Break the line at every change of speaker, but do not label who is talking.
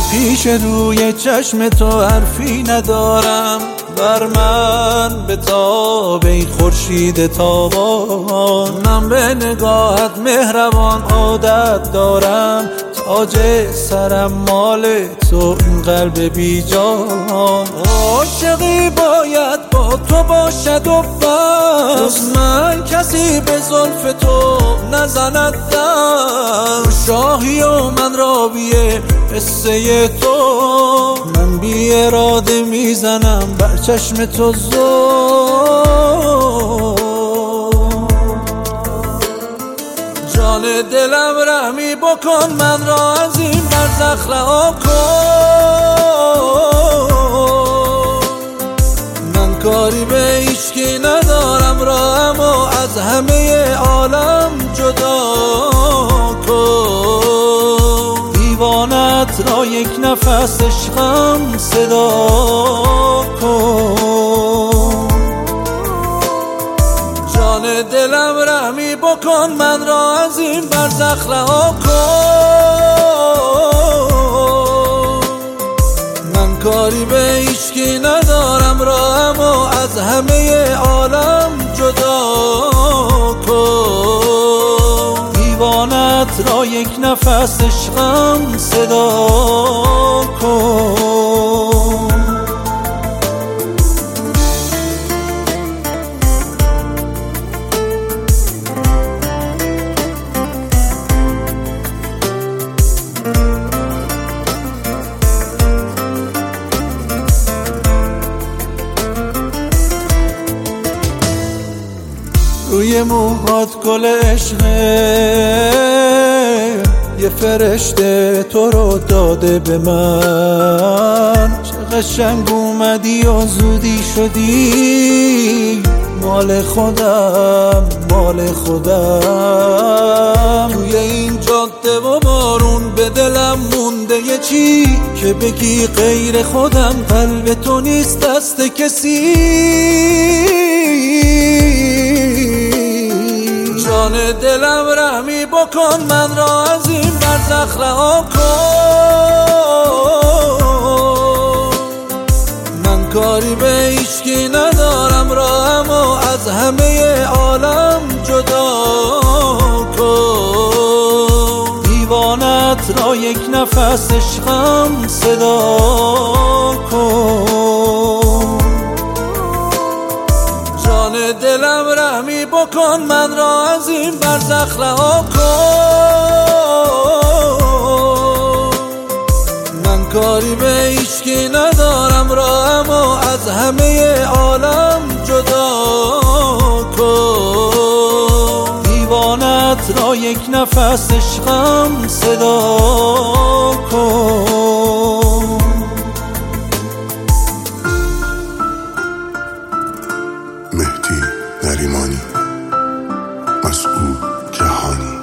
پیش روی چشم تو حرفی ندارم، بر من به تاب ای خورشید تابان. من به نگاهت مهربان عادت دارم، تاج سرم مال تو این قلب بی جان. عاشقی باید با تو باشد و بس، من کسی به زلف تو نزند دم. شاهی و من راویه قصه تو، من بی اراده میزنم بر چشم تو زور. جان دلم رحمی بکن، من را از این برزخ رها کن. من کاری به هیچکی ندارم، راهمو از همه عالم جدا کن. دیوانت را یک نفس عشقم صدا کن. جان دلم رحمی بکن، من را از این برزخ رها کن. من کاری به هیچکی ندارم، راهمو از همه عالم جدا کن. دیوانت را یک نفس عشقم صدا کن. روی موهات گل عشقه، یه فرشته تو رو داده به من. چه قشنگ اومدی و زودی شدی، مال خودم مال خودم. توی این جاده و بارون به دلم مونده یه چی، که بگی غیر خودم قلب تو نیست دست کسی. جان دلم رحمی بکن، من را از این برزخ رها کن. من کاری به هیچکی ندارم، راهمو از همه عالم جدا کن. دیوانت را یک نفس عشقم صدا کن. جان دلم رحمی بکن، من را از این برزخ رها کن. من کاری به هیچکی ندارم، راهمو از همه عالم جدا کن. دیوانت را یک نفس عشقم صدا کن.
مهدی نریمانی، مسعود جهانی.